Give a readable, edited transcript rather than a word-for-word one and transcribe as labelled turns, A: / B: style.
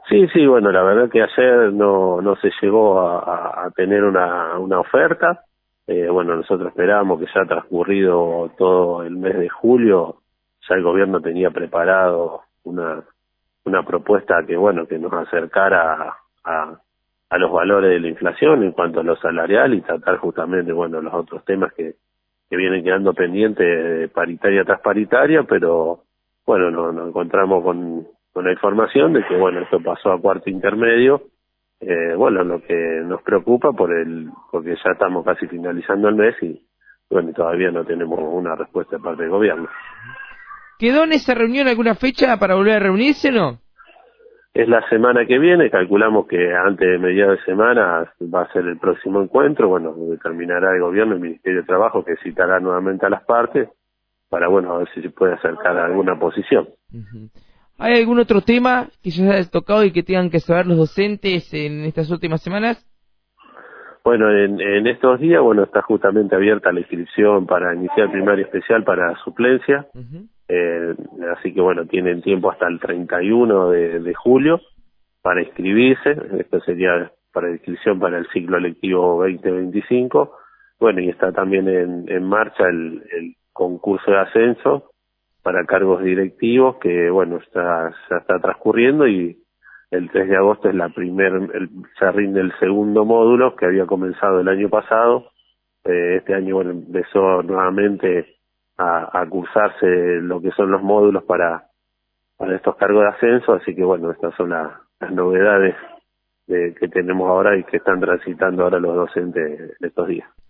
A: Sí, sí, bueno, la verdad que ayer no se llegó a tener una oferta. Bueno, nosotros esperábamos que ya transcurrido todo el mes de julio, ya el gobierno tenía preparado una propuesta que, bueno, que nos acercara a los valores de la inflación en cuanto a lo salarial y tratar justamente, bueno, los otros temas que vienen quedando pendientes paritaria tras paritaria, pero bueno, nos encontramos con la información de que, bueno, esto pasó a cuarto intermedio. Bueno, lo que nos preocupa porque ya estamos casi finalizando el mes y, bueno, todavía no tenemos una respuesta de parte del gobierno.
B: ¿Quedó en esa reunión alguna fecha para volver a reunirse o no?
A: Es la semana que viene, calculamos que antes de mediados de semana va a ser el próximo encuentro, bueno, determinará el gobierno, el Ministerio de Trabajo, que citará nuevamente a las partes para, bueno, a ver si se puede acercar a alguna posición.
B: Uh-huh. ¿Hay algún otro tema que ya se haya tocado y que tengan que saber los docentes en estas últimas semanas?
A: Bueno, en estos días, bueno, está justamente abierta la inscripción para iniciar primaria especial para suplencia.
B: Uh-huh.
A: Así que bueno, tienen tiempo hasta el 31 de julio para inscribirse. Esto sería para inscripción para el ciclo lectivo 2025. Bueno, y está también en marcha el concurso de ascenso para cargos directivos que, bueno, ya está transcurriendo y el 3 de agosto es se rinde el segundo módulo que había comenzado el año pasado. Este año, bueno, empezó nuevamente a cursarse lo que son los módulos para estos cargos de ascenso, así que bueno, estas son las novedades que tenemos ahora y que están transitando ahora los docentes estos días.